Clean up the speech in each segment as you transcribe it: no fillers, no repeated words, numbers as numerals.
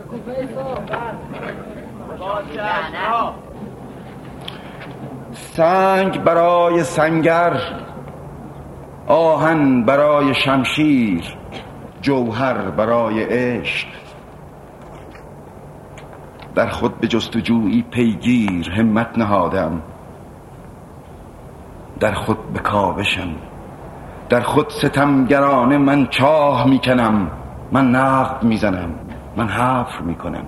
سنگ برای سنگر، آهن برای شمشیر، جوهر برای عشق. در خود به جستجویی پیگیر همت نهادم، در خود به کاوشم، در خود ستمگرانه من چاه میکنم، من نقد میزنم، من حفر میکنم.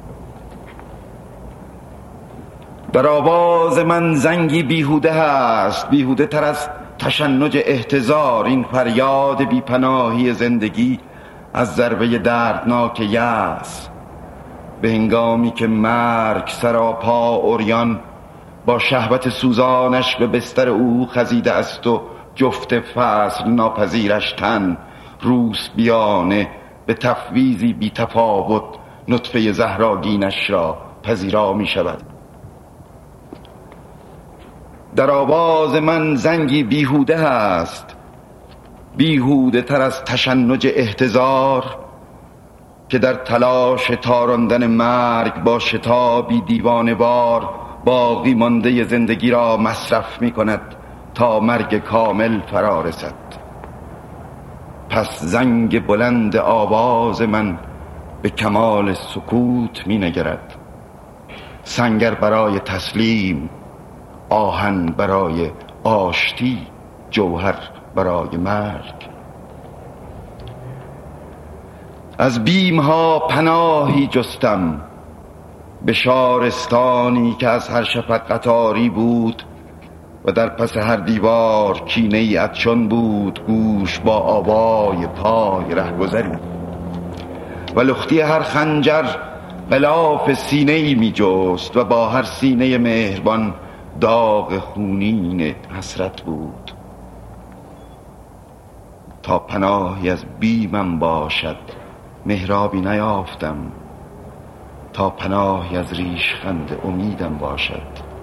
در آواز من زنگی بیهوده هست، بیهوده تر از تشنج احتضار، این فریاد بیپناهی زندگی از ضربه دردناک یأس. به هنگامی که مرگ سراپا عریان با شهوت سوزانش به بستر او خزیده است و جفت فصل ناپذیرش تن روس بیانه به تفویضی بی تفاوت نطفه زهراگینش را پذیرا می شود. در آواز من زنگی بیهوده است، بیهوده تر از تشنج احتضار، که در تلاش تاراندن مرگ با شتابی دیوانه‌وار باقی مانده زندگی را مصرف می کند تا مرگ کامل فرا رسد. پس زنگ بلند آواز من به کمال سکوت می نگرد. سنگر برای تسلیم، آهن برای آشتی، جوهر برای مرگ. از بیمها پناهی جستم به شارستانی که از هر شفق قطاری بود و در پس هر دیوار کینه ای عطشان بود. گوش با آوای پای رهگذری و لختی هر خنجر غلاف سینه ای می جست و با هر سینه مهربان داغ خونین حسرت بود. تا پناهی از بیمم باشد محرابی نیافتم، تا پناهی از ریشخند امیدم باشد.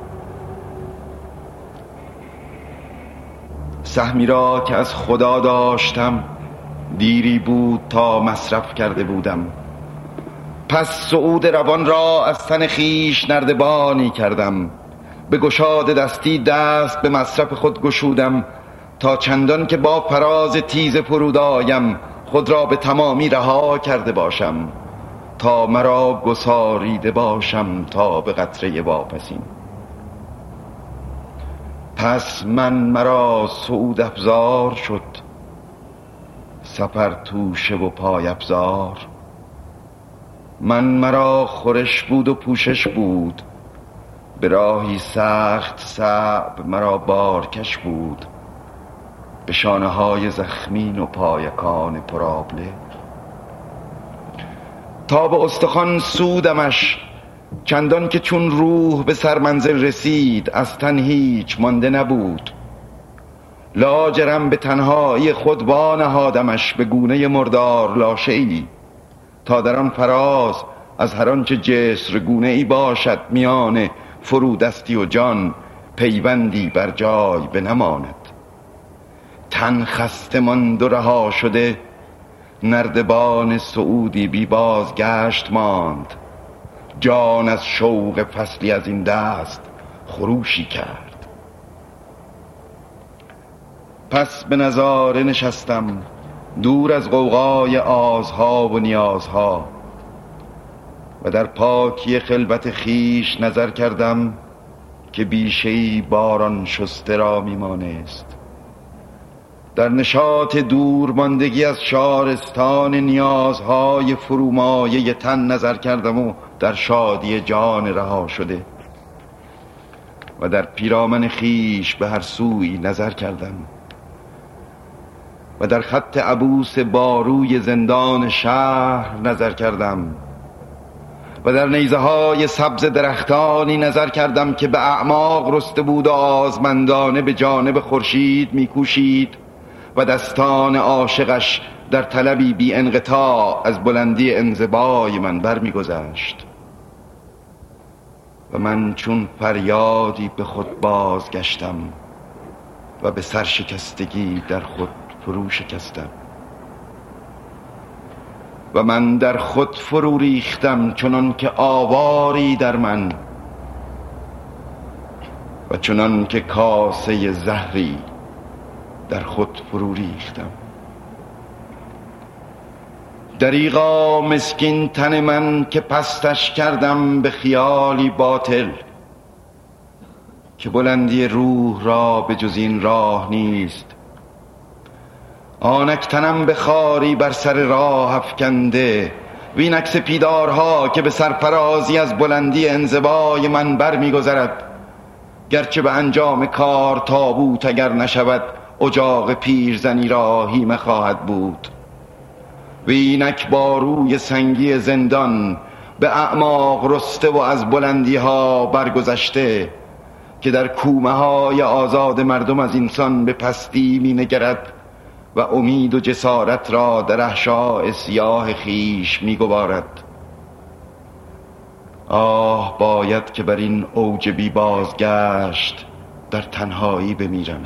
سهمی را که از خدا داشتم دیری بود تا مصرف کرده بودم. پس صعود روان را از تن خویش نردبانی کردم. به گشاد دستی دست به مصرف خود گشودم تا چندان که با فراز تیز فرود آیم خود را به تمامی رها کرده باشم، تا مرا گساریده باشم تا به قطره واپسین. پس مرا صعود افزار شد، سفر توشه و پای افزار. مرا خورش بود و پوشش بود، به راهی سخت صعب مرا بارکش بود، به شانه های زخمین و پایکان پرآبله. تا به استخوان سودمش چندان که چون روح به سرمنزل رسید از تن هیچ مانده نبود. لاجرم به تنهایی خود وانهادمش به گونه مردار لاشه‌ای، تا در آن فراز از هر آنچه جسر گونه ای باشد میان فرودستی و جان پیوندی بر جای بنماند. تن خسته ماند و رها شده نردبان صعودی بی بازگشت ماند. جان از شوق فصلی از این دست خروشی کرد. پس به نظاره نشستم دور از غوغای آزها و نیازها و در پاکی خلوت خیش نظر کردم که بیشه‌ای باران شسته را میمانست. در نشاط دور ماندگی از شارستان نیازهای فرومایه تن نظر کردم و در شادی جان رها شده و در پیرامن خیش به هر سوی نظر کردم و در خط عبوس باروی زندان شهر نظر کردم و در نیزه های سبز درختانی نظر کردم که به اعماق رسته بود و آزمندانه به جانب خورشید میکوشید و دستان عاشقش در طلبی بی انقطاع از بلندی انزبای من برمیگذشت و من چون فریادی به خود بازگشتم و به سرشکستگی در خود فرو شکستم. و من در خود فرو ریختم چنان که آواری در من و چنان که کاسه زهری در خود فرو ریختم. دریغا مسکین تن من که پستش کردم به خیالی باطل، که بلندی روح را به جز این راه نیست. آنک تنم به خاری بر سر راه افکنده، وینک سپیدارها که به سرفرازی از بلندی انزوای من بر می گذرد. گرچه به انجام کار تابوت اگر نشود، اجاق پیرزنی را هیمه خواهد بود. وینک با روی سنگی زندان به اعماق رسته و از بلندی ها برگذشته، که در کومه های آزاد مردم از انسان به پستی می نگرد و امید و جسارت را در احشاء سیاه خیش می گوارد. آه باید که بر این اوج بی بازگشت در تنهایی بمیرم.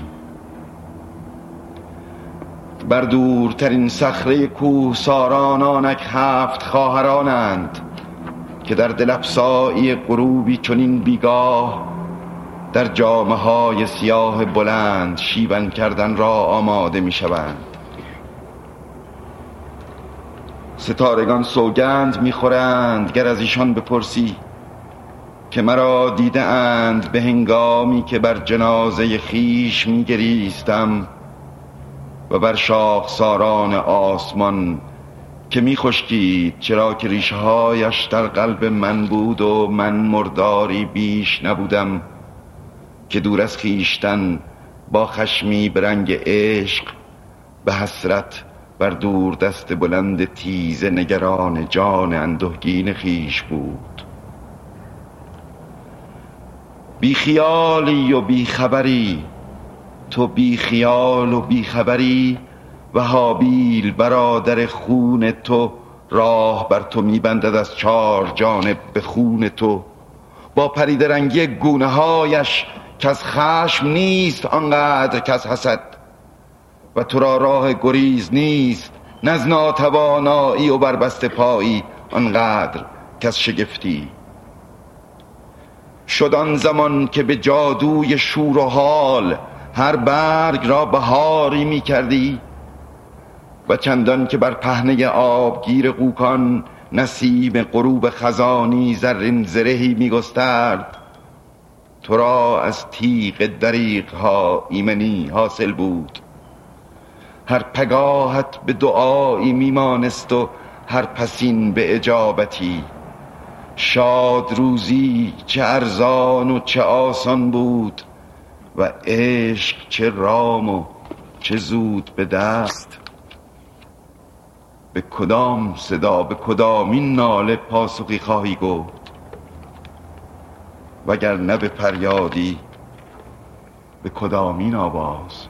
بر دورترین صخره کوهساران آنک 7 خواهرانند که در دلافسایی غروبی چنین بیگاه در جامه های سیاه بلند شیون کردن را آماده می شوند. ستارگان سوگند می خورند گر از ایشان بپرسی که مرا دیده اند به هنگامی که بر جنازه خیش می گریستم و بر شاخساران آسمان که می خشکید، چرا که ریشه هایش در قلب من بود و من مرداری بیش نبودم که دور از خیشتن با خشمی به رنگ عشق به حسرت بر دور دست بلند تیزه نگران جان اندوهگین خیش بود. بی خیالی و بی خبری، تو بی خیال و بی خبری و هابیل برادر خون تو راه بر تو میبندد از 4 جانب به خون تو، با پریده رنگی گونه هایش که از خشم نیست آنقدر که از حسد، و تو را راه گریز نیست نه از ناتوانایی و بربسته پایی آنقدر که از شگفتی. شد آن زمان که به جادوی شور و حال هر برگ را بهاری می کردی و چندان که بر پهنه آبگیر قوکان نسیم غروب خزانی زرین زرهی می گسترد، تو را از تیغ دریغ ها ایمنی حاصل بود. هر پگاهت به دعایی میمانست و هر پسین به اجابتی. شاد روزی چه ارزان و چه آسان بود و عشق چه رام و چه زود به دست. به کدام صدا به کدامین ناله پاسخی خواهی گفت؟ وگر نه به فریادی به کدامین آواز؟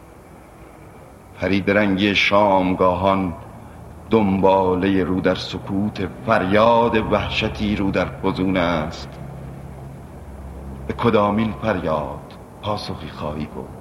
پرید رنگی شامگاهان دنباله رو در سکوت، فریاد وحشتی رو در فزون است. به کدامین فریاد پاسخی خواهی گفت؟